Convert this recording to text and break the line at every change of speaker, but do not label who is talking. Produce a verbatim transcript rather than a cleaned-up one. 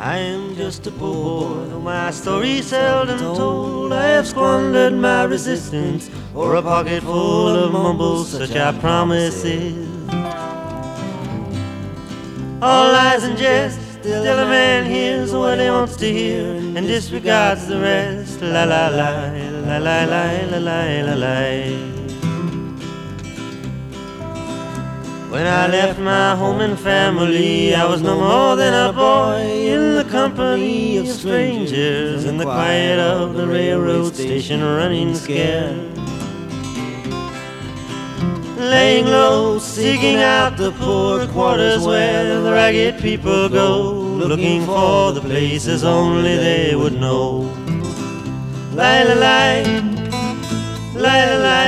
I am just a poor boy, though my story's seldom told. I have squandered my resistance for a pocket full of mumbles, such are promises. All lies and jest, still a man hears what he wants to hear and disregards the rest. La la la, la la la, la la la la. When I left my home and family, I was no more than a boy in the company of strangers, in the quiet of the railroad station, running scared, laying low, seeking out the poor quarters where the ragged people go, looking for the places only they would know. La la la, la la la.